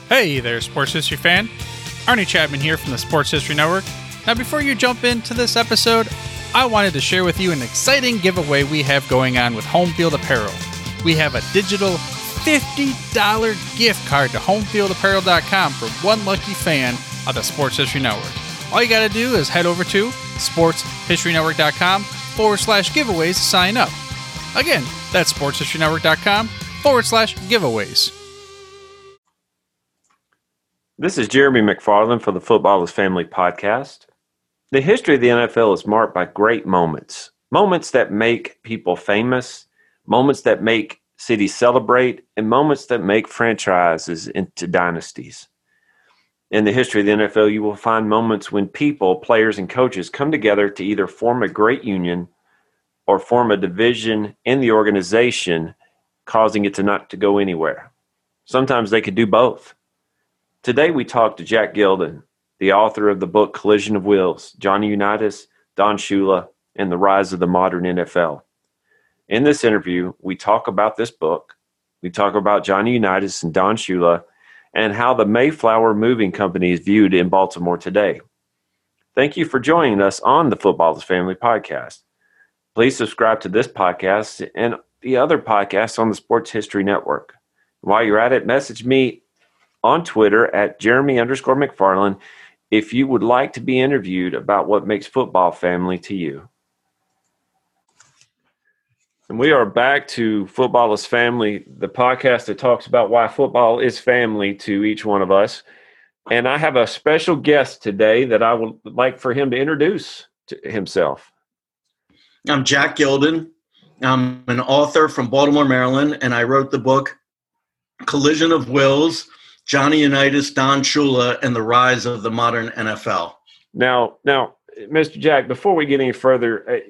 Hey there, Sports History fan. Arnie Chapman here from the Sports History Network. Now, before you jump into this episode, I wanted to share with you an exciting giveaway we have going on with Home Field Apparel. We have a digital $50 gift card to homefieldapparel.com for one lucky fan of the Sports History Network. All you got to do is head over to sportshistorynetwork.com/giveaways to sign up. Again, that's sportshistorynetwork.com/giveaways. This is Jeremy McFarland for the Football is Family podcast. The history of the NFL is marked by great moments. Moments that make people famous, moments that make cities celebrate, and moments that make franchises into dynasties. In the history of the NFL, you will find moments when people, players, and coaches come together to either form a great union or form a division in the organization, causing it to not to go anywhere. Sometimes they could do both. Today we talk to Jack Gildon, the author of the book Collision of Wills, Johnny Unitas, Don Shula, and the Rise of the Modern NFL. In this interview, we talk about this book, we talk about Johnny Unitas and Don Shula, and how the Mayflower Moving Company is viewed in Baltimore today. Thank you for joining us on the Football is Family podcast. Please subscribe to this podcast and the other podcasts on the Sports History Network. While you're at it, message me on Twitter at Jeremy_McFarland if you would like to be interviewed about what makes football family to you. And we are back to Football is Family, the podcast that talks about why football is family to each one of us. And I have a special guest today that I would like for him to introduce himself. I'm Jack Gildon. I'm an author from Baltimore, Maryland, and I wrote the book Collision of Wills, Johnny Unitas, Don Shula, and the Rise of the Modern NFL. Now, Mr. Jack, before we get any further,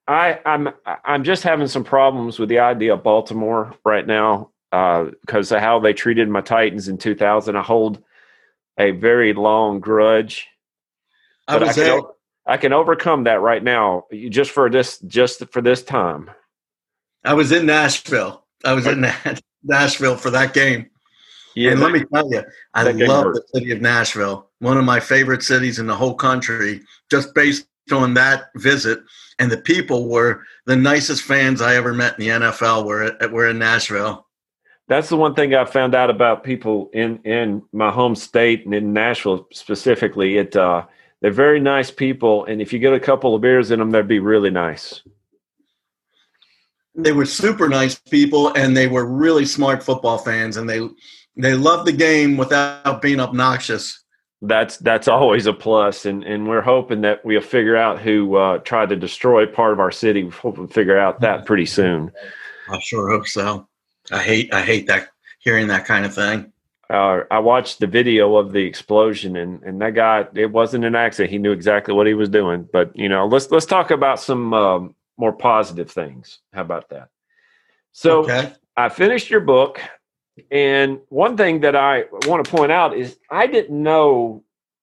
I'm just having some problems with the idea of Baltimore right now because of how they treated my Titans in 2000. I hold a very long grudge. I can overcome that right now just for this time. I was in Nashville. Nashville for that game. Yeah, and let me tell you, I love the city of Nashville, one of my favorite cities in the whole country, just based on that visit. And the people were the nicest fans I ever met in the NFL were in Nashville. That's the one thing I found out about people in my home state and in Nashville specifically. They're very nice people, and if you get a couple of beers in them, they'd be really nice. They were super nice people, and they were really smart football fans, and they loved the game without being obnoxious. That's always a plus, and we're hoping that we'll figure out who tried to destroy part of our city. We're hoping to figure out that pretty soon. I sure hope so. I hate that, hearing that kind of thing. I watched the video of the explosion, and that guy, it wasn't an accident. He knew exactly what he was doing. But let's talk about some more positive things. How about that? So okay. I finished your book. And one thing that I want to point out is I didn't know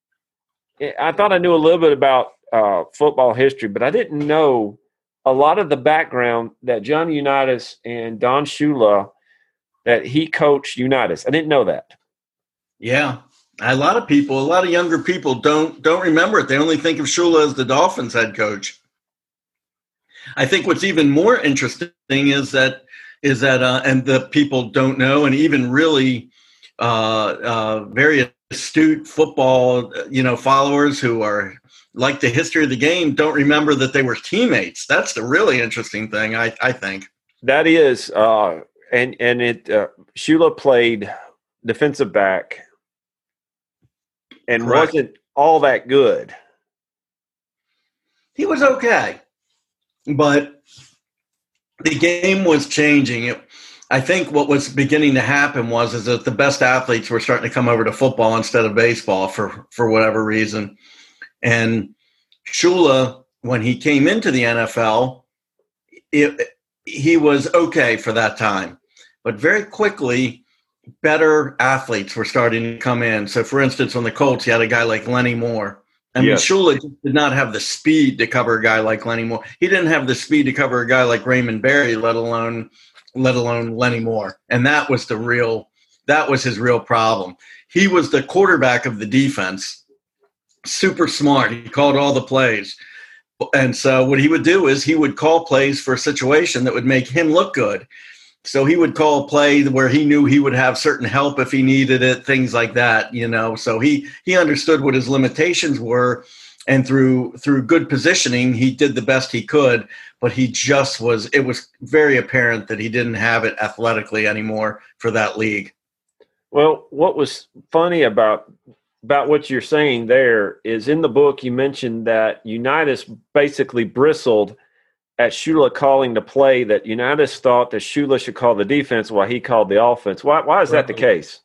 – I thought I knew a little bit about football history, but I didn't know a lot of the background that Johnny Unitas and Don Shula, that he coached Unitas. I didn't know that. Yeah. A lot of younger people don't remember it. They only think of Shula as the Dolphins head coach. I think what's even more interesting is that and the people don't know, and even really very astute football, followers who are like the history of the game don't remember that they were teammates. That's the really interesting thing, I think. That is, Shula played defensive back and Correct. Wasn't all that good. He was okay, but the game was changing. I think what was beginning to happen is that the best athletes were starting to come over to football instead of baseball for whatever reason. And Shula, when he came into the NFL, he was okay for that time. But very quickly, better athletes were starting to come in. So, for instance, on the Colts, you had a guy like Lenny Moore. I mean, yes. Shula did not have the speed to cover a guy like Lenny Moore. He didn't have the speed to cover a guy like Raymond Berry, let alone Lenny Moore. And that was the real That was his real problem. He was the quarterback of the defense, super smart. He called all the plays. And so what he would do is he would call plays for a situation that would make him look good. So he would call a play where he knew he would have certain help if he needed it, things like that, So he understood what his limitations were, and through good positioning, he did the best he could. But it was very apparent that he didn't have it athletically anymore for that league. Well, what was funny about what you're saying there is in the book you mentioned that Unitas basically bristled at Shula calling the play, that Unitas thought that Shula should call the defense while he called the offense. Why is that the case?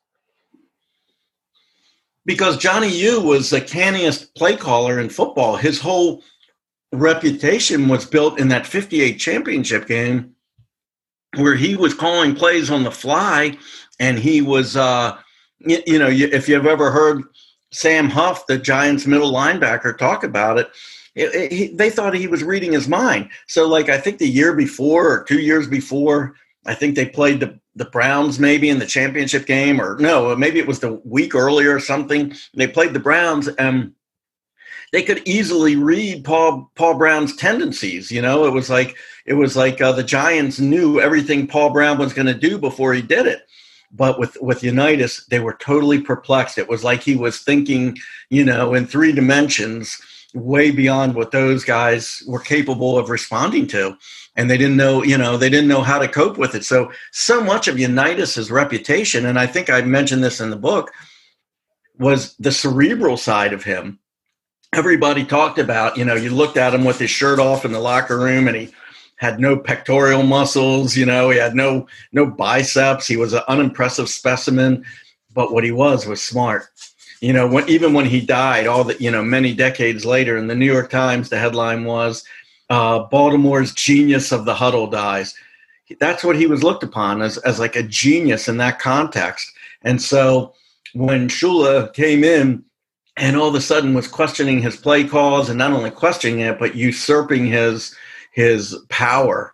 Because Johnny U was the canniest play caller in football. His whole reputation was built in that 58 championship game where he was calling plays on the fly, and he was, if you've ever heard Sam Huff, the Giants middle linebacker, talk about it, they thought he was reading his mind. So, I think the year before or 2 years before, I think they played the Browns maybe in the championship game, or no, maybe it was the week earlier or something. They played the Browns, and they could easily read Paul Brown's tendencies. It was like the Giants knew everything Paul Brown was going to do before he did it. But with Unitas, they were totally perplexed. It was like he was thinking, in 3 dimensions, way beyond what those guys were capable of responding to. And they didn't know how to cope with it. So much of Unitas's reputation, and I think I mentioned this in the book, was the cerebral side of him. Everybody talked about, you looked at him with his shirt off in the locker room, and he had no pectoral muscles, he had no biceps. He was an unimpressive specimen, but what he was smart. Even when he died, many decades later, in the New York Times, the headline was, Baltimore's genius of the huddle dies. That's what he was looked upon as like a genius in that context. And so when Shula came in and all of a sudden was questioning his play calls, and not only questioning it, but usurping his power,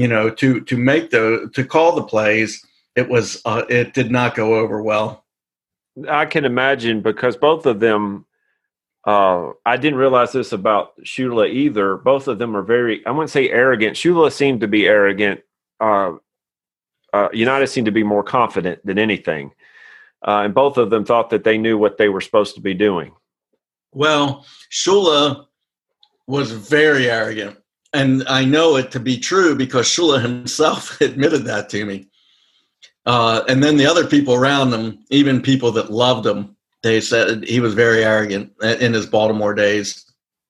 to call the plays, it did not go over well. I can imagine, because both of them, I didn't realize this about Shula either. Both of them are very, I wouldn't say arrogant. Shula seemed to be arrogant. Unitas seemed to be more confident than anything. And both of them thought that they knew what they were supposed to be doing. Well, Shula was very arrogant. And I know it to be true because Shula himself admitted that to me. And then the other people around him, even people that loved him, they said he was very arrogant in his Baltimore days.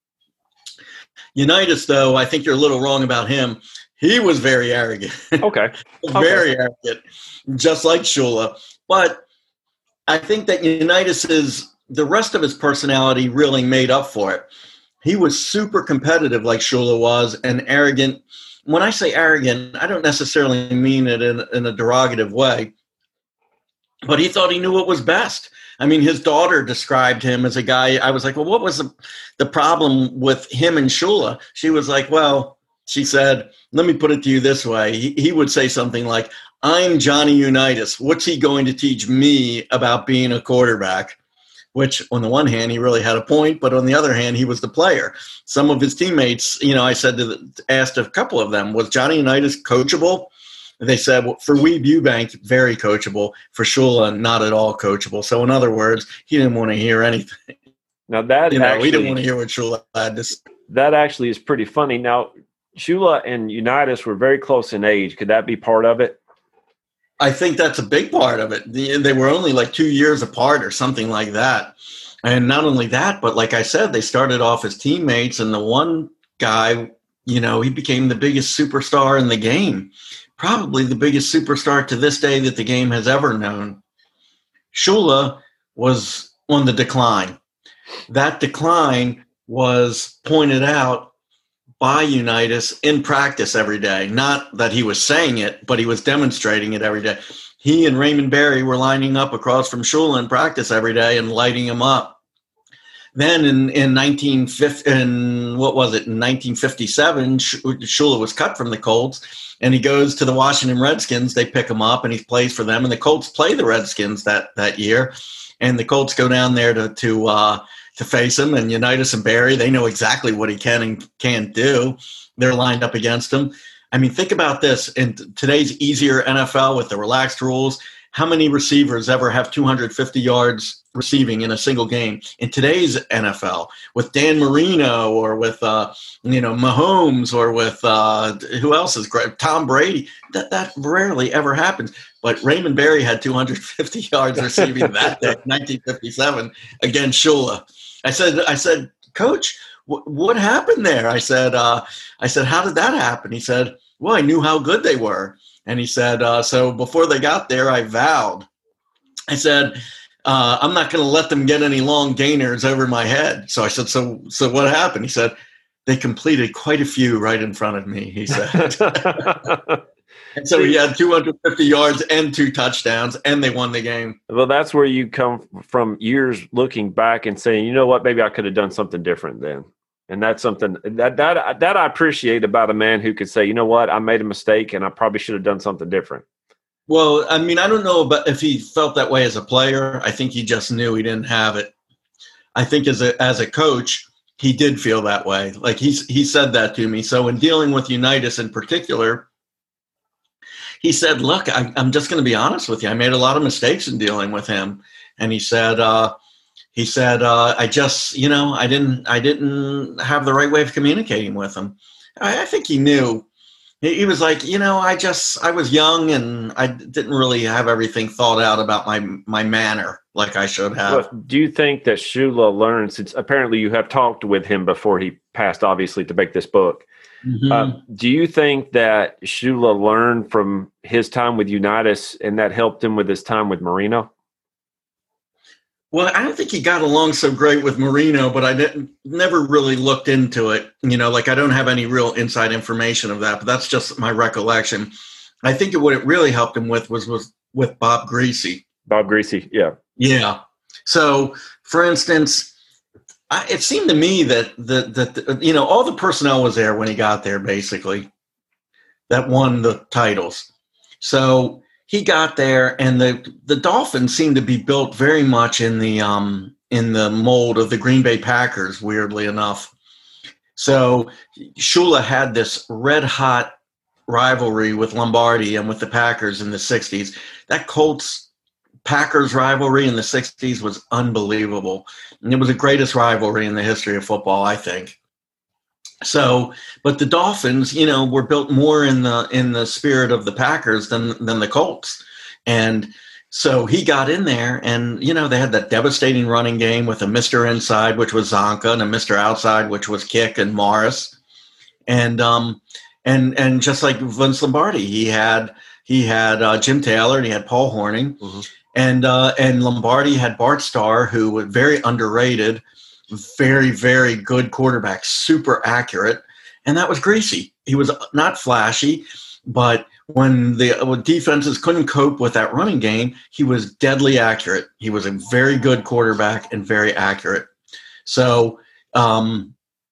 Unitas, though, I think you're a little wrong about him. He was very arrogant. Okay. Very arrogant, just like Shula. But I think that the rest of his personality really made up for it. He was super competitive like Shula was, and arrogant. When I say arrogant, I don't necessarily mean it in a derogative way, but he thought he knew what was best. I mean, his daughter described him as a guy. I was like, well, what was the problem with him and Shula? She was like, well, she said, let me put it to you this way. He would say something like, I'm Johnny Unitas. What's he going to teach me about being a quarterback? Which on the one hand, he really had a point, but on the other hand, he was the player. Some of his teammates, I asked a couple of them, was Johnny Unitas coachable? They said, well, for Weeb Eubank, very coachable. For Shula, not at all coachable. So in other words, he didn't want to hear anything. Now that he didn't want to hear what Shula had to say. That actually is pretty funny. Now, Shula and Unitas were very close in age. Could that be part of it? I think that's a big part of it. They were only like 2 years apart or something like that. And not only that, but like I said, they started off as teammates, and the one guy, he became the biggest superstar in the game, probably the biggest superstar to this day that the game has ever known. Shula was on the decline. That decline was pointed out by Unitas in practice every day. Not that he was saying it, but he was demonstrating it every day. He and Raymond Berry were lining up across from Shula in practice every day and lighting him up. then in 1950, in what was it, in 1957, Shula was cut from the Colts, and he goes to the Washington Redskins. They pick him up, and he plays for them. And the Colts play the Redskins that year, and the Colts go down there to face him. And Unitas and Barry, they know exactly what he can and can't do. They're lined up against him. I mean, think about this. In today's easier NFL with the relaxed rules, how many receivers ever have 250 yards receiving in a single game? In today's NFL, with Dan Marino or with Mahomes or with who else is great? Tom Brady, that rarely ever happens. But Raymond Berry had 250 yards receiving that day, 1957, against Shula. I said, Coach, what happened there? I said, how did that happen? He said, well, I knew how good they were. And he said, so before they got there, I vowed. I said, I'm not going to let them get any long gainers over my head. So I said, so what happened? He said, they completed quite a few right in front of me, he said. And so he had 250 yards and 2 touchdowns, and they won the game. Well, that's where you come from, years looking back and saying, you know what, maybe I could have done something different then. And that's something that I appreciate about a man who could say, you know what, I made a mistake and I probably should have done something different. Well, I mean, I don't know about if he felt that way as a player. I think he just knew he didn't have it. I think as a coach, he did feel that way. Like he said that to me. So in dealing with Unitas in particular, he said, look, I'm just going to be honest with you. I made a lot of mistakes in dealing with him. And he said, I just, I didn't have the right way of communicating with him. I think he knew. He was like, I was young and I didn't really have everything thought out about my manner like I should have. Well, do you think that Shula learned, since apparently you have talked with him before he passed, obviously, to make this book, do you think that Shula learned from his time with Unitas and that helped him with his time with Marino? Well, I don't think he got along so great with Marino, but I never really looked into it. I don't have any real inside information of that, but that's just my recollection. I think what it really helped him with was with Bob Griese. Bob Griese, yeah. Yeah. So, for instance, it seemed to me that all the personnel was there when he got there, basically, that won the titles. So he got there, and the Dolphins seemed to be built very much in the mold of the Green Bay Packers, weirdly enough. So Shula had this red-hot rivalry with Lombardi and with the Packers in the 60s. That Colts-Packers rivalry in the 60s was unbelievable. And it was the greatest rivalry in the history of football, I think. So, but the Dolphins, were built more in the spirit of the Packers than the Colts. And so he got in there and, they had that devastating running game with a Mr. Inside, which was Zonka, and a Mr. Outside, which was Kick and Morris. And just like Vince Lombardi, he had Jim Taylor and he had Paul Hornung. Mm-hmm. And Lombardi had Bart Starr, who was very underrated, very, very good quarterback, super accurate. And that was Griese. He was not flashy, but when defenses couldn't cope with that running game, he was deadly accurate. He was a very good quarterback and very accurate. So I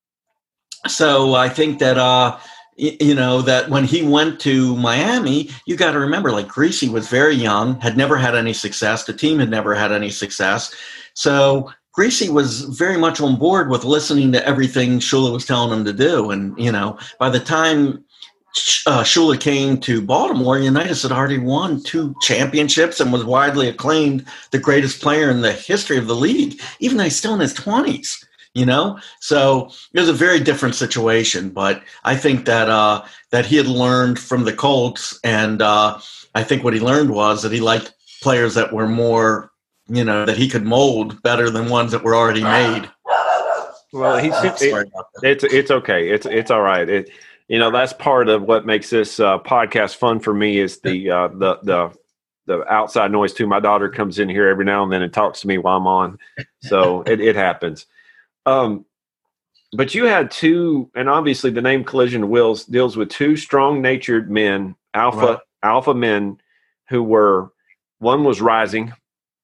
think that, that when he went to Miami, you got to remember, like, Griese was very young, had never had any success. The team had never had any success. So Griese was very much on board with listening to everything Shula was telling him to do. And, by the time Shula came to Baltimore, Unitas had already won 2 championships and was widely acclaimed the greatest player in the history of the league, even though he's still in his 20s. So it was a very different situation, but I think that he had learned from the Colts, and I think what he learned was that he liked players that were more, that he could mold better than ones that were already made. Well, it's okay. It's all right. That's part of what makes this podcast fun for me is the outside noise too. My daughter comes in here every now and then and talks to me while I'm on, so it happens. But you had 2, and obviously the name Collision Wheels deals with 2 strong-natured men, alpha men, who were, one was rising,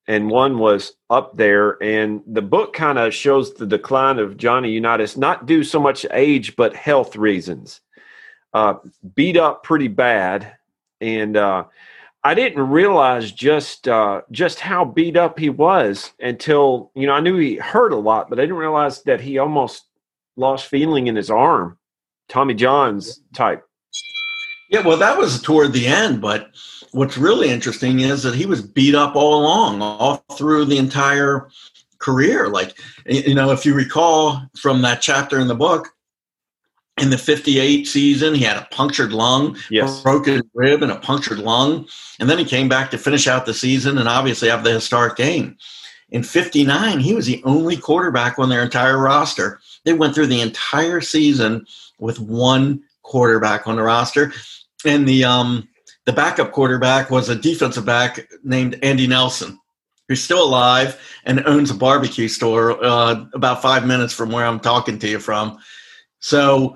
and one was up there. And the book kind of shows the decline of Johnny Unitas, not due so much age, but health reasons. Beat up pretty bad. And I didn't realize just how beat up he was until, I knew he hurt a lot, but I didn't realize that he almost lost feeling in his arm. Tommy John's type. Yeah, well, that was toward the end, but what's really interesting is that he was beat up all along, all through the entire career. Like, if you recall from that chapter in the book, in the 58 season, he had a punctured lung, yes, broken rib and a punctured lung. And then he came back to finish out the season and obviously have the historic game. In 59, he was the only quarterback on their entire roster. They went through the entire season with one quarterback on the roster. And the backup quarterback was a defensive back named Andy Nelson, who's still alive and owns a barbecue store about 5 minutes from where I'm talking to you from. So,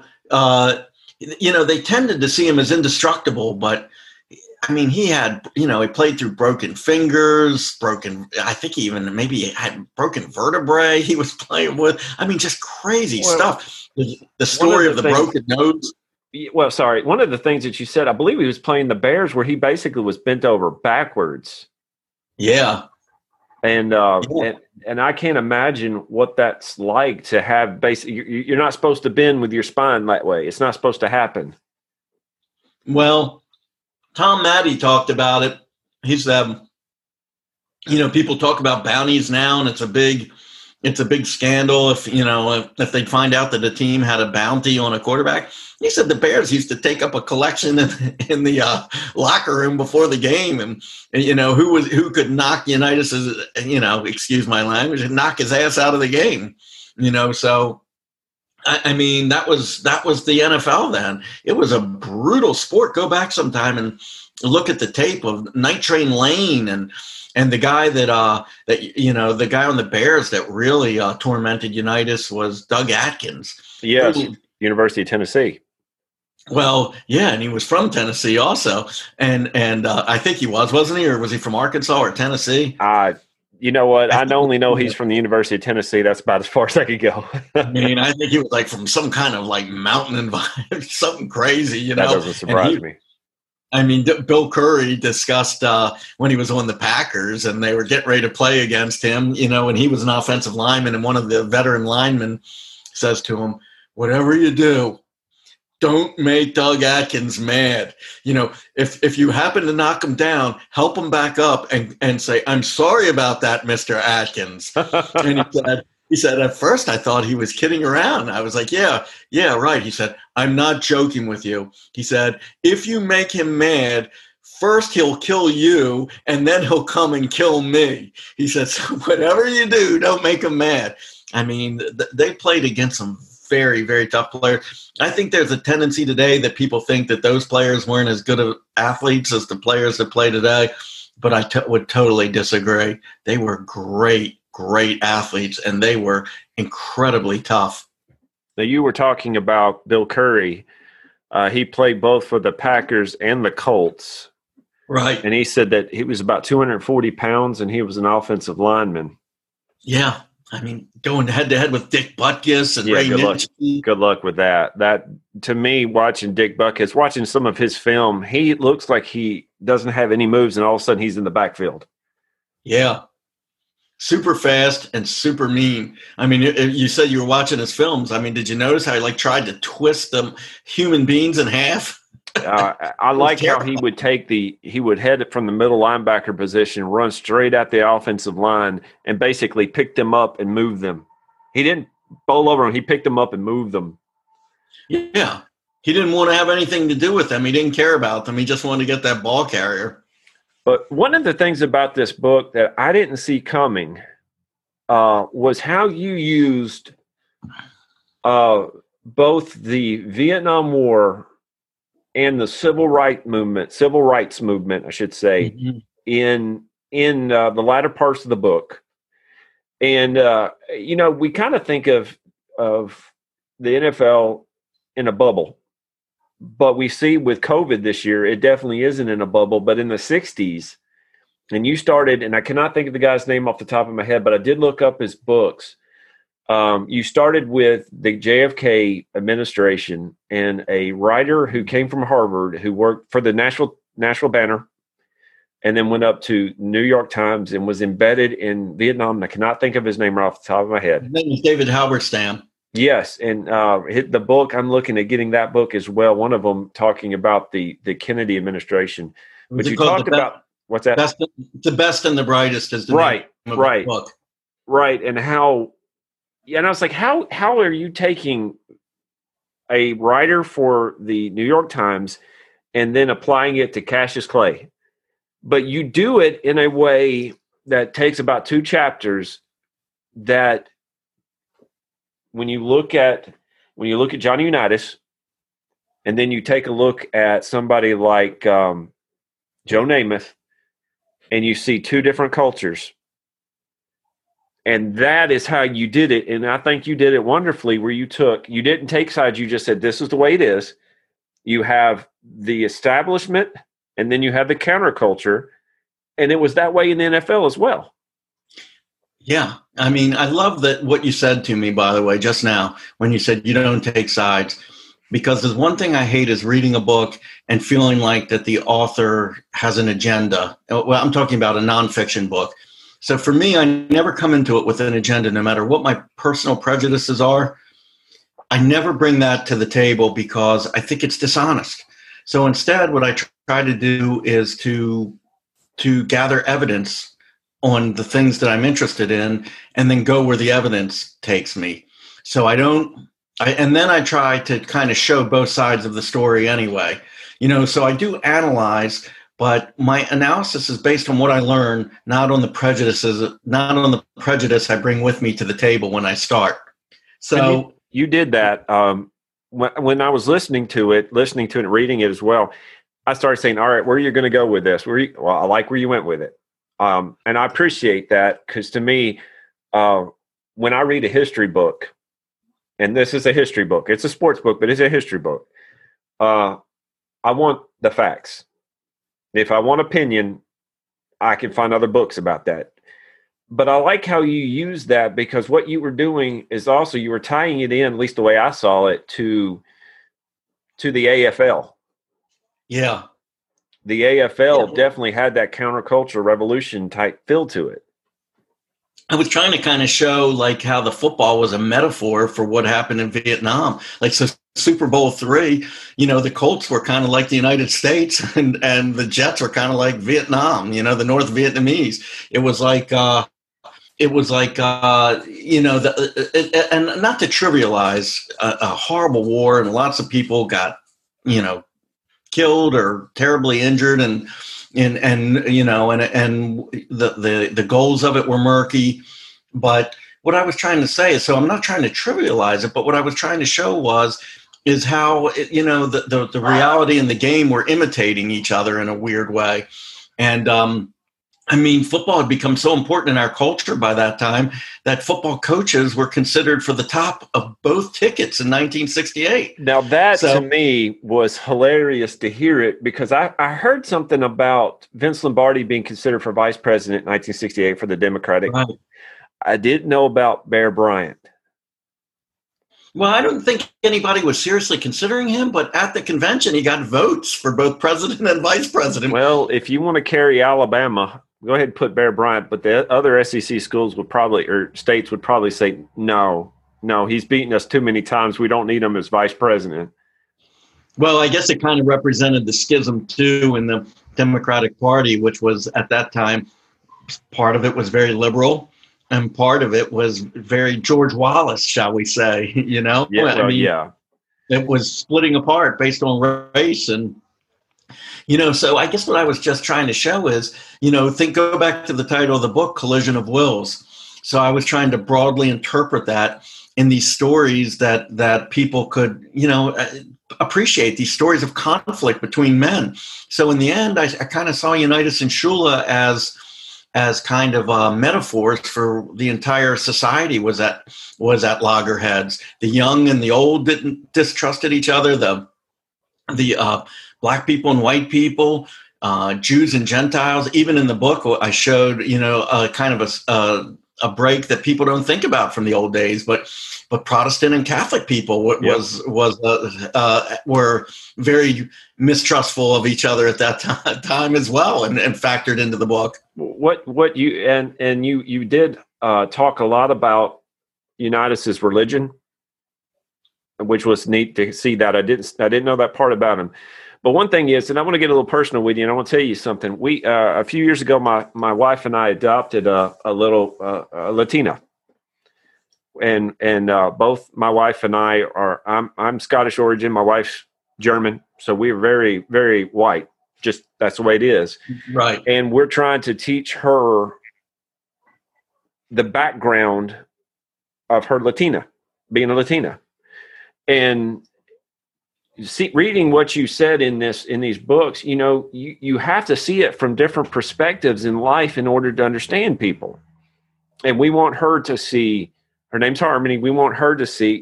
they tended to see him as indestructible, but I mean, he had, he played through broken fingers, I think he even maybe had broken vertebrae he was playing with. I mean, just crazy stuff. The story of the broken nose. Well, sorry. One of the things that you said, I believe he was playing the Bears where he basically was bent over backwards. Yeah. And I can't imagine what that's like to have you're not supposed to bend with your spine that way. It's not supposed to happen. Well, Tom Matte talked about it. He said, people talk about bounties now, and it's a big scandal if they find out that a team had a bounty on a quarterback. He said the Bears used to take up a collection in the locker room before the game, and who could knock Unitas's, excuse my language, and knock his ass out of the game. So I mean that was the NFL then. It was a brutal sport. Go back sometime and look at the tape of Night Train Lane and the guy the guy on the Bears that really tormented Unitas was Doug Atkins. Yes, University of Tennessee. Well, yeah, and he was from Tennessee also, and I think he wasn't he, or was he from Arkansas or Tennessee? You know what? I only know he's from the University of Tennessee. That's about as far as I could go. I mean, I think he was like from some kind of like mountain environment, something crazy, That doesn't surprise me. I mean, Bill Curry discussed when he was on the Packers and they were getting ready to play against him, and he was an offensive lineman, and one of the veteran linemen says to him, "Whatever you do, don't make Doug Atkins mad. If you happen to knock him down, help him back up and say, 'I'm sorry about that, Mr. Atkins.'" And he said, "At first I thought he was kidding around. I was like, yeah, right." He said, "I'm not joking with you." He said, "If you make him mad, first he'll kill you and then he'll come and kill me." He said, "So whatever you do, don't make him mad." I mean, they played against some very, very tough players. I think there's a tendency today that people think that those players weren't as good of athletes as the players that play today, but I would totally disagree. They were great athletes, and they were incredibly tough. Now, you were talking about Bill Curry. He played both for the Packers and the Colts. Right. And he said that he was about 240 pounds, and he was an offensive lineman. Yeah. I mean, going head-to-head with Dick Butkus and Ray Nitschke. Good luck with that. That, to me, watching Dick Butkus, watching some of his film, he looks like he doesn't have any moves, and all of a sudden he's in the backfield. Yeah. Super fast and super mean. I mean, you said you were watching his films. I mean, did you notice how he tried to twist them human beings in half? I like how he would head it from the middle linebacker position, run straight at the offensive line, and basically pick them up and move them. He didn't bowl over them. He picked them up and moved them. Yeah. He didn't want to have anything to do with them. He didn't care about them. He just wanted to get that ball carrier. But one of the things about this book that I didn't see coming was how you used both the Vietnam War and the civil rights movement, I should say, mm-hmm. in the latter parts of the book. And, we kind of think of the NFL in a bubble, but we see with COVID this year, it definitely isn't in a bubble. But in the 60s, And you started, and I cannot think of the guy's name off the top of my head, but I did look up his books. You started with the JFK administration and a writer who came from Harvard who worked for the National Banner and then went up to New York Times and was embedded in Vietnam. And I cannot think of his name right off the top of my head. His name is David Halberstam. Yes, and the book, I'm looking at getting that book as well. One of them talking about the Kennedy administration. But you talked about, what's that? The Best and the Brightest is the name of the book. Right, and how, and I was like, how are you taking a writer for the New York Times and then applying it to Cassius Clay? But you do it in a way that takes about 2 chapters that when you look at Johnny Unitas, and then you take a look at somebody like Joe Namath, and you see 2 different cultures, and that is how you did it. And I think you did it wonderfully, where you didn't take sides. You just said, this is the way it is. You have the establishment, and then you have the counterculture, and it was that way in the NFL as well. Yeah. I mean, I love that what you said to me, by the way, just now, when you said you don't take sides, because there's one thing I hate is reading a book and feeling like that the author has an agenda. Well, I'm talking about a nonfiction book. So for me, I never come into it with an agenda, no matter what my personal prejudices are. I never bring that to the table because I think it's dishonest. So instead, what I try to do is to gather evidence on the things that I'm interested in, and then go where the evidence takes me. So and then I try to kind of show both sides of the story anyway. So I do analyze, but my analysis is based on what I learn, not on the prejudice I bring with me to the table when I start. So you did that. When I was listening to it and reading it as well, I started saying, all right, where are you going to go with this? Well, I like where you went with it. And I appreciate that, because to me, when I read a history book, and this is a history book, it's a sports book, but it's a history book. I want the facts. If I want opinion, I can find other books about that. But I like how you use that, because what you were doing is also you were tying it in, at least the way I saw it, to the AFL. Yeah. The AFL definitely had that counterculture revolution type feel to it. I was trying to kind of show like how the football was a metaphor for what happened in Vietnam. Like, so Super Bowl III, the Colts were kind of like the United States, and the Jets were kind of like Vietnam, the North Vietnamese. It was like, and not to trivialize a horrible war, and lots of people got, killed or terribly injured, and the goals of it were murky. But what I was trying to say is, so I'm not trying to trivialize it, but what I was trying to show is how the reality and the game were imitating each other in a weird way. And football had become so important in our culture by that time that football coaches were considered for the top of both tickets in 1968. Now that to me was hilarious to hear it, because I heard something about Vince Lombardi being considered for vice president in 1968 for the Democratic. Right. I didn't know about Bear Bryant. Well, I don't think anybody was seriously considering him, but at the convention, he got votes for both president and vice president. Well, if you want to carry Alabama, go ahead and put Bear Bryant, but the other SEC schools states would probably say, no, he's beaten us too many times. We don't need him as vice president. Well, I guess it kind of represented the schism, too, in the Democratic Party, which was at that time, part of it was very liberal, and part of it was very George Wallace, shall we say, Yeah, yeah. It was splitting apart based on race. And, so I guess what I was just trying to show is, go back to the title of the book, Collision of Wills. So I was trying to broadly interpret that in these stories that people could, appreciate, these stories of conflict between men. So in the end, I kind of saw Unitas and Shula as kind of metaphors for the entire society was at loggerheads. The young and the old distrusted each other. The black people and white people Jews and Gentiles. Even in the book, I showed, kind of a break that people don't think about from the old days, but Protestant and Catholic people were very mistrustful of each other at that time as well, and factored into the book. What you did talk a lot about Unitas's religion, which was neat to see that. I didn't know that part about him. But one thing is, and I want to get a little personal with you, and I want to tell you something. We a few years ago, my wife and I adopted a little Latina, and both my wife and I I'm Scottish origin. My wife's German, so we're very, very white. Just that's the way it is, right? And we're trying to teach her the background of her being a Latina, and see, reading what you said in these books, you have to see it from different perspectives in life in order to understand people. And we want her to see, her name's Harmony. We want her to see,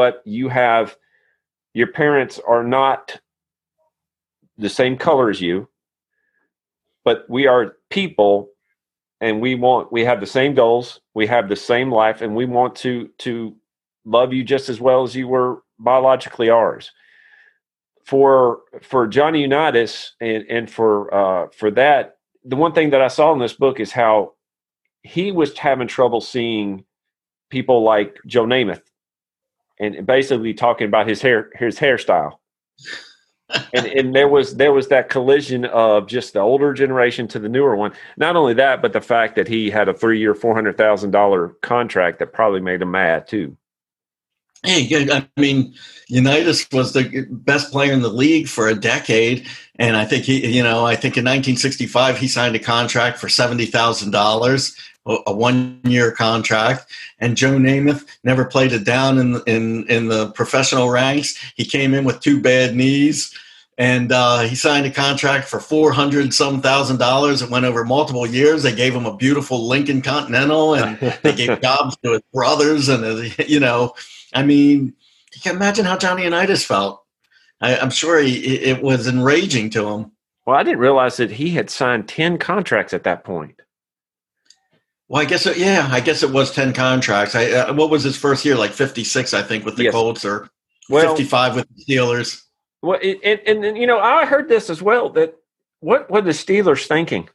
your parents are not the same color as you, but we are people, and we have the same goals. We have the same life, and we want to love you just as well as you were biologically ours. For Johnny Unitas and for that, the one thing that I saw in this book is how he was having trouble seeing people like Joe Namath, and basically talking about his hairstyle, and there was that collision of just the older generation to the newer one. Not only that, but the fact that he had a 3-year, $400,000 contract that probably made him mad too. Hey, I mean, Unitas was the best player in the league for a decade, and I think in 1965 he signed a contract for $70,000, a 1-year contract. And Joe Namath never played it down in the professional ranks. He came in with 2 bad knees, and he signed a contract for $400,000. It went over multiple years. They gave him a beautiful Lincoln Continental, and they gave jobs to his brothers, and I mean, you can imagine how Johnny Unitas felt. I'm sure it was enraging to him. Well, I didn't realize that he had signed 10 contracts at that point. Well, I guess it was 10 contracts. What was his first year? Like 56, I think, with the Colts, or 55 with the Steelers. Well, and I heard this as well. That what were the Steelers thinking?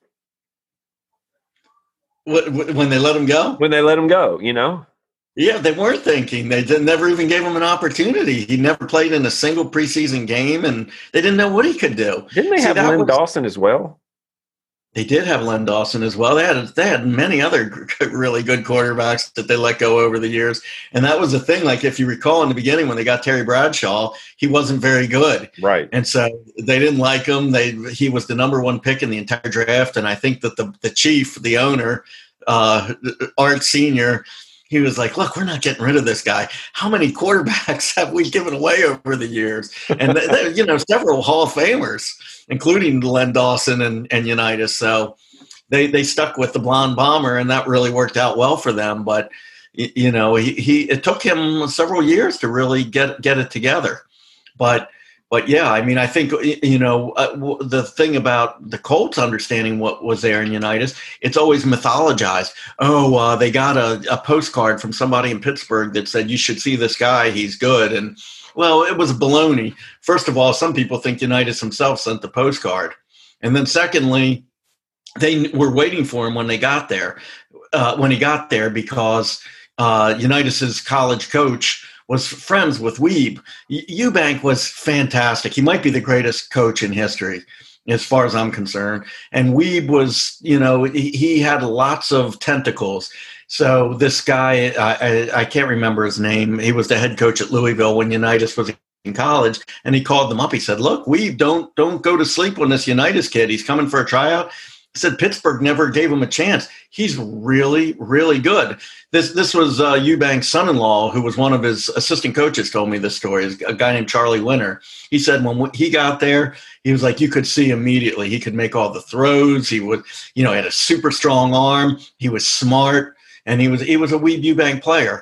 When they let him go? When they let him go, Yeah, they weren't thinking. They never even gave him an opportunity. He never played in a single preseason game, and they didn't know what he could do. Didn't they have Len Dawson as well? They did have Len Dawson as well. They had many other really good quarterbacks that they let go over the years. And that was the thing. Like, if you recall in the beginning when they got Terry Bradshaw, he wasn't very good. Right. And so they didn't like him. He was the number 1 pick in the entire draft. And I think that the chief, the owner, Art Sr., he was like, look, we're not getting rid of this guy. How many quarterbacks have we given away over the years? And, several Hall of Famers, including Len Dawson and Unitas. So they stuck with the blonde bomber, and that really worked out well for them. But, it took him several years to really get it together. But yeah, I mean, I think, the thing about the Colts understanding what was there in Unitas, it's always mythologized. Oh, they got a postcard from somebody in Pittsburgh that said, you should see this guy, he's good. And, well, it was baloney. First of all, some people think Unitas himself sent the postcard. And then secondly, they were waiting for him when he got there because Unitas's college coach was friends with Weeb. Eubank was fantastic. He might be the greatest coach in history, as far as I'm concerned. And Weeb was, he had lots of tentacles. So this guy, I can't remember his name. He was the head coach at Louisville when Unitas was in college, and he called them up. He said, look, Weeb, don't go to sleep on this Unitas kid. He's coming for a tryout. He said Pittsburgh never gave him a chance. He's really, really good. This was Eubank's son-in-law, who was one of his assistant coaches, told me this story, a guy named Charlie Winter. He said when he got there, he was like, you could see immediately. He could make all the throws. He would, had a super strong arm. He was smart, and he was a Weeb Eubank player,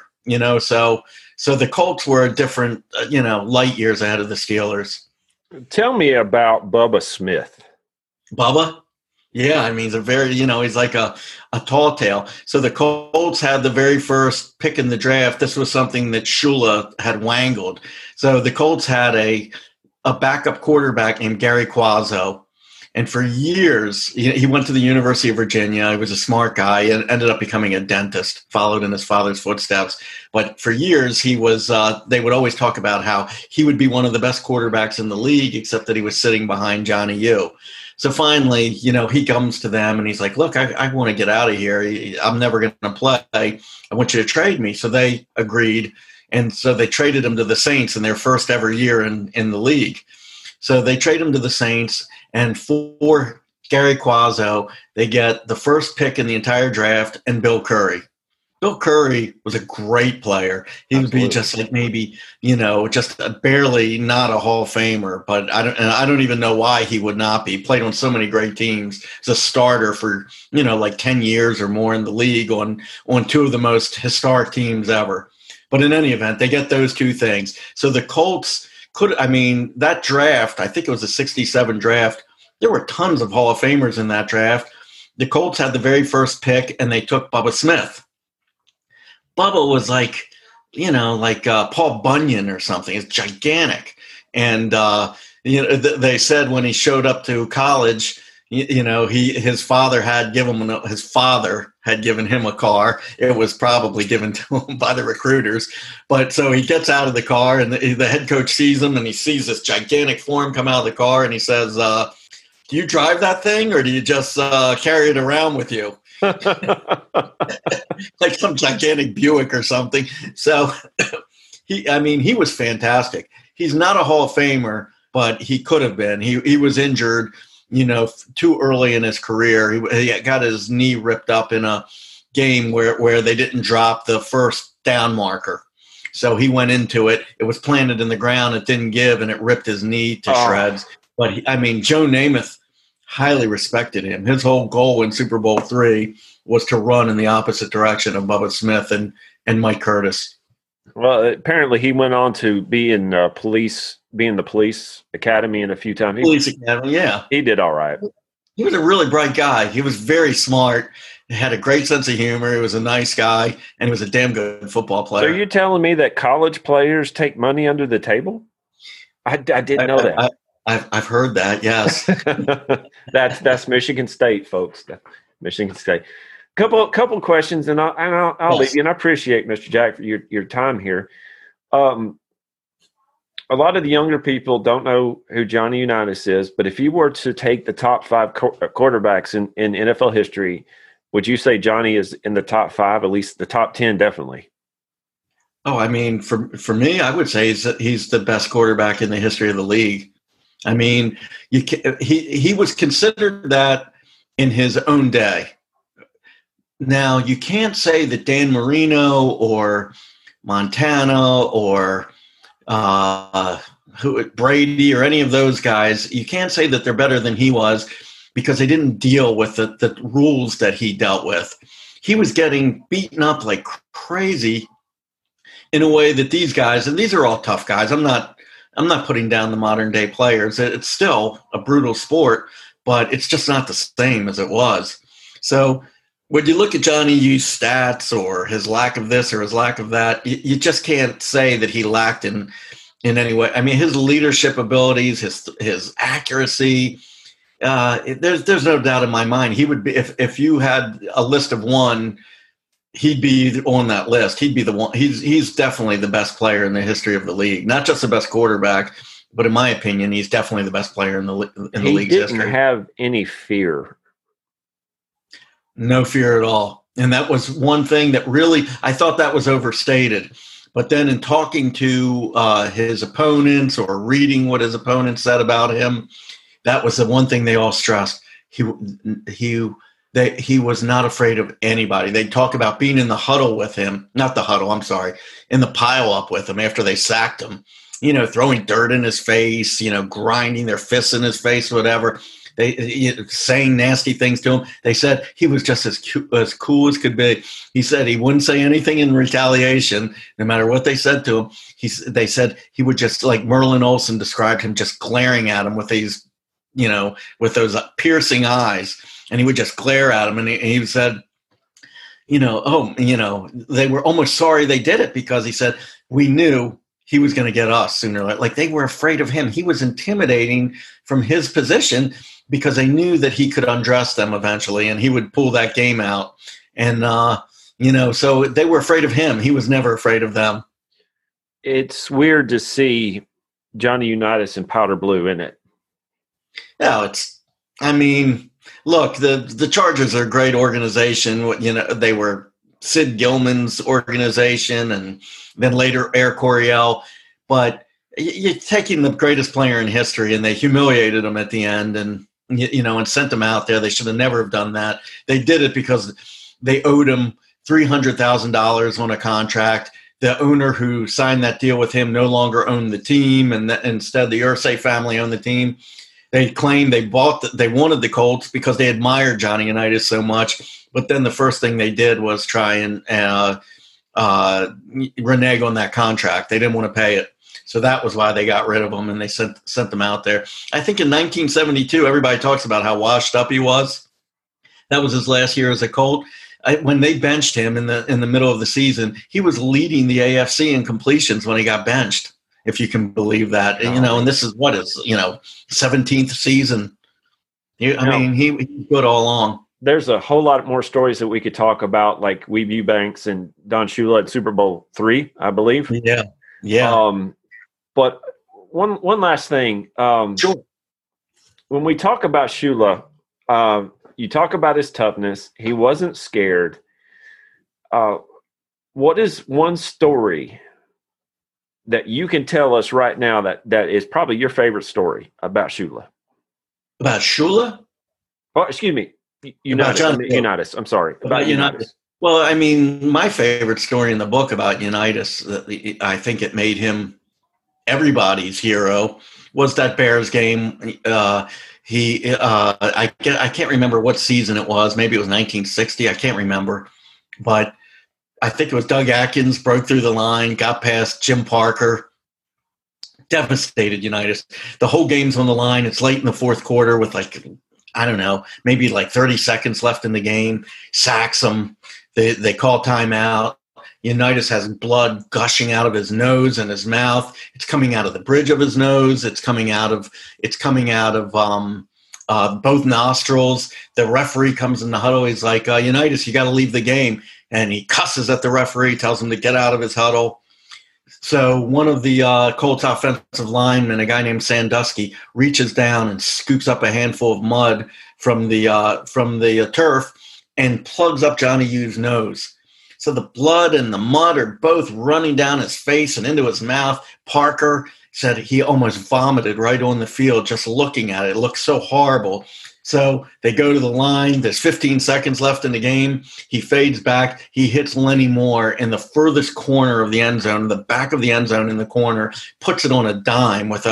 So the Colts were a different, light years ahead of the Steelers. Tell me about Bubba Smith. Bubba? Yeah, I mean, he's a very, he's like a tall tale. So the Colts had the very first pick in the draft. This was something that Shula had wangled. So the Colts had a backup quarterback named Gary Quazzo. And for years, he went to the University of Virginia. He was a smart guy and ended up becoming a dentist, followed in his father's footsteps. But for years, he was. They would always talk about how he would be one of the best quarterbacks in the league, except that he was sitting behind Johnny U. So finally, he comes to them and he's like, look, I want to get out of here. I'm never going to play. I want you to trade me. So they agreed. And so they traded him to the Saints in their first ever year in the league. So they trade him to the Saints. And for Gary Quazzo, they get the first pick in the entire draft and Bill Curry. Bill Curry was a great player. He would be just like maybe, just barely not a Hall of Famer, but I don't even know why he would not be. He played on so many great teams. He's a starter for, like 10 years or more in the league on two of the most historic teams ever. But in any event, they get those two things. So the Colts that draft, I think it was a 67 draft, there were tons of Hall of Famers in that draft. The Colts had the very first pick, and they took Bubba Smith. Bubba was like Paul Bunyan or something. It's gigantic. And, they said when he showed up to college, his father had given him a car. It was probably given to him by the recruiters. But so he gets out of the car, and the head coach sees him, and he sees this gigantic form come out of the car, and he says, do you drive that thing, or do you just carry it around with you? Like some gigantic Buick or something. So he was fantastic. He's not a Hall of Famer, but he could have been. He was injured, too early in his career. He got his knee ripped up in a game where they didn't drop the first down marker. So he went into it. It was planted in the ground. It didn't give, and it ripped his knee to shreds. But Joe Namath highly respected him. His whole goal in Super Bowl III was to run in the opposite direction of Bubba Smith and Mike Curtis. Well, apparently he went on to be in the police academy in a few times. Police academy, yeah. He did all right. He was a really bright guy. He was very smart. He had a great sense of humor. He was a nice guy, and he was a damn good football player. So you're telling me that college players take money under the table? I didn't know that. I've heard that, yes. That's Michigan State, folks. Michigan State. Couple questions, and I'll leave you. And I appreciate, Mr. Jack, for your time here. A lot of the younger people don't know who Johnny Unitas is, but if you were to take the top 5 quarterbacks in NFL history, would you say Johnny is in the top 5, at least the top 10, definitely? Oh, for me, I would say he's the best quarterback in the history of the league. He was considered that in his own day. Now, you can't say that Dan Marino or Montana or Brady or any of those guys, you can't say that they're better than he was because they didn't deal with the rules that he dealt with. He was getting beaten up like crazy in a way that these guys, and these are all tough guys. I'm not putting down the modern day players. It's still a brutal sport, but it's just not the same as it was. So when you look at Johnny U's stats or his lack of this or his lack of that, you just can't say that he lacked in any way. His leadership abilities, his accuracy, there's no doubt in my mind he would be, if you had a list of one, he'd be on that list. He'd be the one. He's definitely the best player in the history of the league. Not just the best quarterback, but in my opinion, he's definitely the best player in the league's history. He didn't have any fear. No fear at all. And that was one thing that really, I thought that was overstated. But then in talking to his opponents or reading what his opponents said about him, that was the one thing they all stressed. He was not afraid of anybody. They talk about being in the huddle with him, not the huddle, I'm sorry, in the pile up with him after they sacked him, throwing dirt in his face, grinding their fists in his face, whatever. They saying nasty things to him. They said he was just as cool as could be. He said he wouldn't say anything in retaliation, no matter what they said to him. They said he would just, like Merlin Olsen described him, just glaring at him with these with those piercing eyes, and he would just glare at him. And he said, they were almost sorry they did it, because he said, we knew he was going to get us sooner or later. Like, they were afraid of him. He was intimidating from his position, because they knew that he could undress them eventually, and he would pull that game out. And, so they were afraid of him. He was never afraid of them. It's weird to see Johnny Unitas in powder blue, isn't it? No, look, the Chargers are a great organization. They were Sid Gilman's organization, and then later Air Coryell. But you're taking the greatest player in history, and they humiliated him at the end, and sent him out there. They should have never have done that. They did it because they owed him $300,000 on a contract. The owner who signed that deal with him no longer owned the team, and instead the Irsay family owned the team. They claimed they wanted the Colts because they admired Johnny Unitas so much, but then the first thing they did was try and renege on that contract. They didn't want to pay it. So that was why they got rid of him, and they sent them out there. I think in 1972, everybody talks about how washed up he was. That was his last year as a Colt. When they benched him in the middle of the season, he was leading the AFC in completions when he got benched, if you can believe that. And this is 17th season. He was good all along. There's a whole lot more stories that we could talk about, like Weeb Eubanks and Don Shula at Super Bowl III, I believe. Yeah. But one last thing. Sure. When we talk about Shula, you talk about his toughness. He wasn't scared. What is one story that you can tell us right now that is probably your favorite story about Shula? About Shula? Oh, excuse me. Unitas. I'm sorry. About Unitas. Well, my favorite story in the book about Unitas, I think it made him everybody's hero, was that Bears game. I can't remember what season it was. Maybe it was 1960. I can't remember. But I think it was Doug Atkins broke through the line, got past Jim Parker, devastated Unitas. The whole game's on the line. It's late in the fourth quarter with maybe 30 seconds left in the game. Sacks them. They call timeout. Unitas has blood gushing out of his nose and his mouth. It's coming out of the bridge of his nose. It's coming out of both nostrils. The referee comes in the huddle. He's like, Unitas, you got to leave the game. And he cusses at the referee, tells him to get out of his huddle. So one of the Colts offensive linemen, a guy named Sandusky, reaches down and scoops up a handful of mud from the turf and plugs up Johnny U's nose. So the blood and the mud are both running down his face and into his mouth. Parker said he almost vomited right on the field just looking at it. It looked so horrible. So they go to the line. There's 15 seconds left in the game. He fades back. He hits Lenny Moore in the furthest corner of the end zone, the back of the end zone in the corner, puts it on a dime with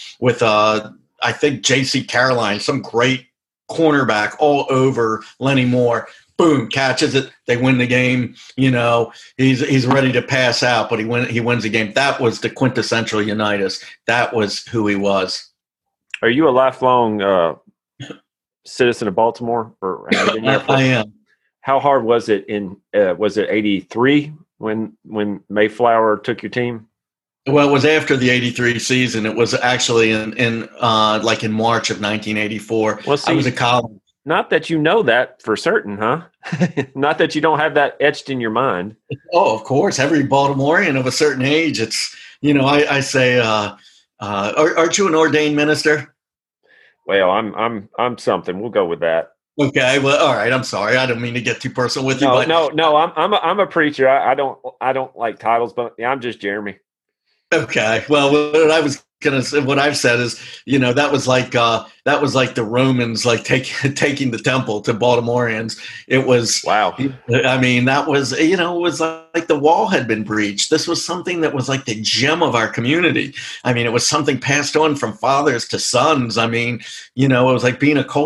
I think J.C. Caroline, some great cornerback all over Lenny Moore. Boom, catches it. They win the game. He's ready to pass out, but he wins the game. That was the quintessential Unitas. That was who he was. Are you a lifelong citizen of Baltimore? Or I am. How hard was it was it 83 when Mayflower took your team? Well, it was after the 83 season. It was actually in March of 1984. Well, see, I was a college. Not that you know that for certain, huh? Not that you don't have that etched in your mind. Oh, of course. Every Baltimorean of a certain age, it's, I say, aren't you an ordained minister? Well, I'm something. We'll go with that. Okay. Well, all right. I'm sorry. I don't mean to get too personal with you. No. I'm a preacher. I don't like titles, but yeah, I'm just Jeremy. Okay. Well, what I've said is, that was like the Romans, like taking the temple to Baltimoreans. It was, wow. That was, it was like the wall had been breached. This was something that was like the gem of our community. It was something passed on from fathers to sons. It was like being a Colts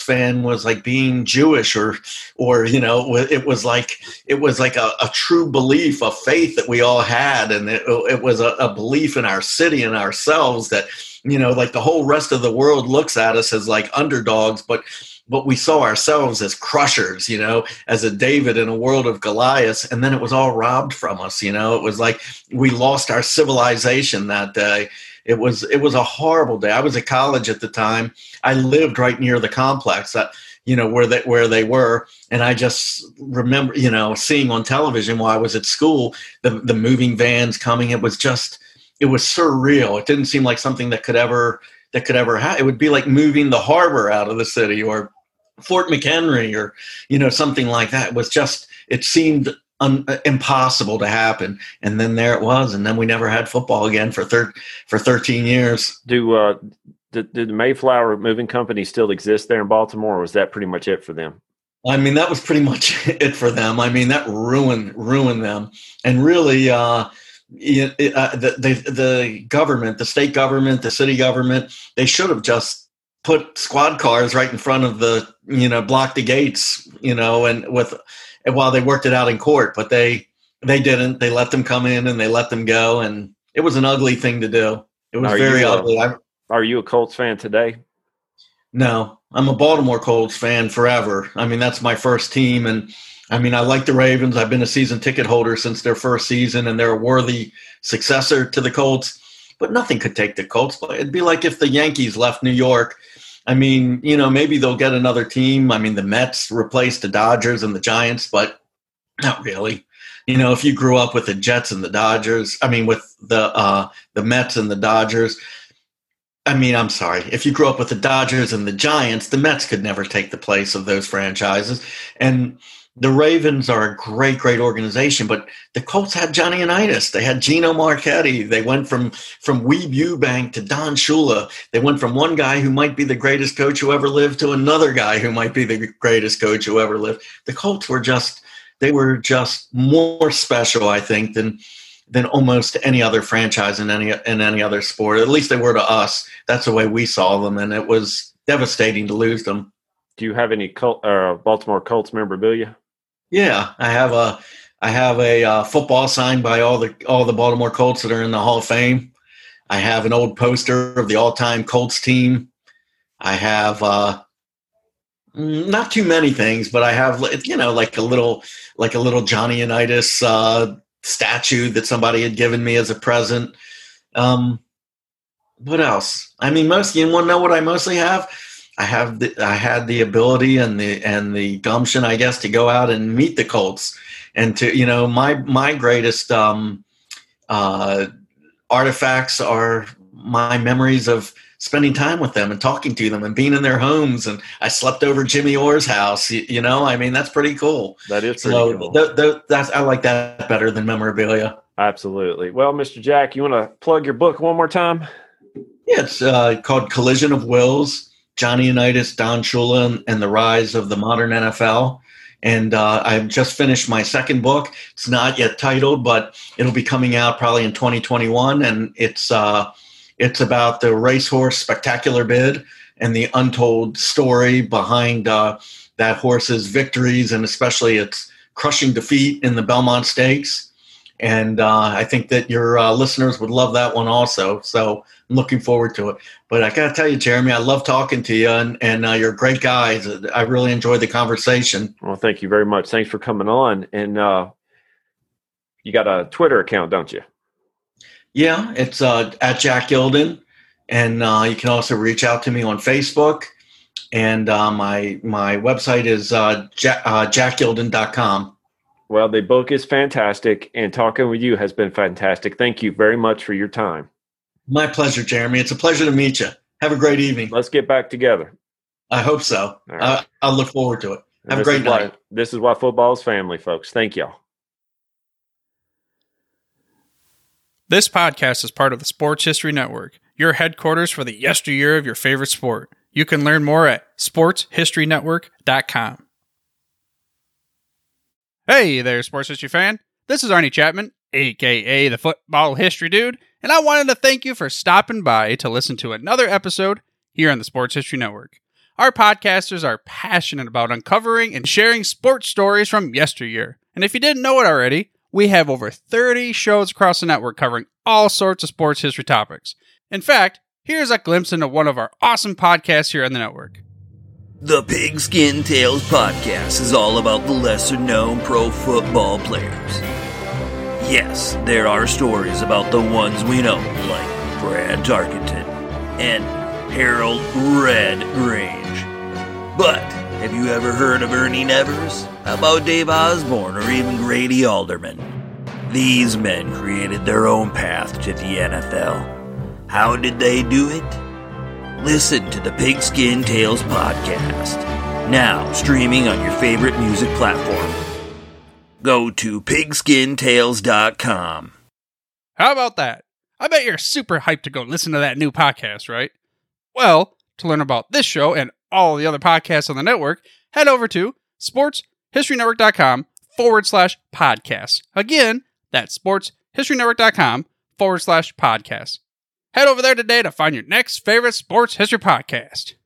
fan was like being Jewish, or it was like a true belief, a faith that we all had, and it was a belief in our city and ourselves that, like the whole rest of the world looks at us as like underdogs, but we saw ourselves as crushers, as a David in a world of Goliaths, and then it was all robbed from us. It was like we lost our civilization that day. It was a horrible day. I was at college at the time. I lived right near the complex that, where they were. And I just remember, seeing on television while I was at school, the moving vans coming. It was surreal. It didn't seem like something that could ever happen. It would be like moving the harbor out of the city, or Fort McHenry, or, something like that. It seemed impossible to happen. And then there it was. And then we never had football again for 13 years. Do the Mayflower Moving Company still exist there in Baltimore, or was that pretty much it for them? I mean, that was pretty much it for them. I mean, that ruined them. And really, the government, the state government, the city government, they should have just put squad cars right in front of the, block the gates, and while they worked it out in court, but they didn't. They let them come in and they let them go, and it was an ugly thing to do. It was very ugly. Are you a Colts fan today? No, I'm a Baltimore Colts fan forever. I mean, that's my first team, and I mean, I like the Ravens. I've been a season ticket holder since their first season, and they're a worthy successor to the Colts, but nothing could take the Colts. It'd be like if the Yankees left New York. I mean, maybe they'll get another team. I mean, the Mets replaced the Dodgers and the Giants, but not really. If you grew up with the Jets and the Dodgers, with the Mets and the Dodgers, I'm sorry. If you grew up with the Dodgers and the Giants, the Mets could never take the place of those franchises. And the Ravens are a great, great organization, but the Colts had Johnny Unitas. They had Gino Marchetti. They went from Weeb Ewbank to Don Shula. They went from one guy who might be the greatest coach who ever lived to another guy who might be the greatest coach who ever lived. The Colts were just more special, I think, than almost any other franchise in any other sport. At least they were to us. That's the way we saw them, and it was devastating to lose them. Do you have any Baltimore Colts memorabilia? Yeah, I have a football signed by all the Baltimore Colts that are in the Hall of Fame. I have an old poster of the all-time Colts team. I have not too many things, but I have like a little Johnny Unitas statue that somebody had given me as a present. What else? I mean, you want to know what I mostly have? I had the ability and the gumption, I guess, to go out and meet the Colts, and to my greatest artifacts are my memories of spending time with them and talking to them and being in their homes. And I slept over Jimmy Orr's house. That's pretty cool. That is pretty cool. I like that better than memorabilia. Absolutely. Well, Mr. Jack, you want to plug your book one more time? Yeah, it's called Collision of Wills: Johnny Unitas, Don Shula, and the Rise of the Modern NFL. And I've just finished my second book. It's not yet titled, but it'll be coming out probably in 2021. And it's about the racehorse Spectacular Bid and the untold story behind that horse's victories, and especially its crushing defeat in the Belmont Stakes. And I think that your listeners would love that one also. So I'm looking forward to it. But I got to tell you, Jeremy, I love talking to you, and you're a great guy. I really enjoyed the conversation. Well, thank you very much. Thanks for coming on. And you got a Twitter account, don't you? Yeah, it's at Jack Gilden. And you can also reach out to me on Facebook. And my website is jackgilden.com. Well, the book is fantastic, and talking with you has been fantastic. Thank you very much for your time. My pleasure, Jeremy. It's a pleasure to meet you. Have a great evening. Let's get back together. I hope so. Right. I'll look forward to it. Have a great night. This is why football is family, folks. Thank y'all. This podcast is part of the Sports History Network, your headquarters for the yesteryear of your favorite sport. You can learn more at sportshistorynetwork.com. Hey there, sports history fan. This is Arnie Chapman, a.k.a. the Football History Dude, and I wanted to thank you for stopping by to listen to another episode here on the Sports History Network. Our podcasters are passionate about uncovering and sharing sports stories from yesteryear. And if you didn't know it already, we have over 30 shows across the network covering all sorts of sports history topics. In fact, here's a glimpse into one of our awesome podcasts here on the network. The Pigskin Tales podcast is all about the lesser-known pro football players. Yes, there are stories about the ones we know, like Brad Tarkenton and Harold Red Grange. But have you ever heard of Ernie Nevers? How about Dave Osborne or even Grady Alderman? These men created their own path to the NFL. How did they do it? Listen to the Pigskin Tales podcast, now streaming on your favorite music platform. Go to pigskintales.com. How about that? I bet you're super hyped to go listen to that new podcast, right? Well, to learn about this show and all the other podcasts on the network, head over to sportshistorynetwork.com/podcast. Again, that's sportshistorynetwork.com/podcast. Head over there today to find your next favorite sports history podcast.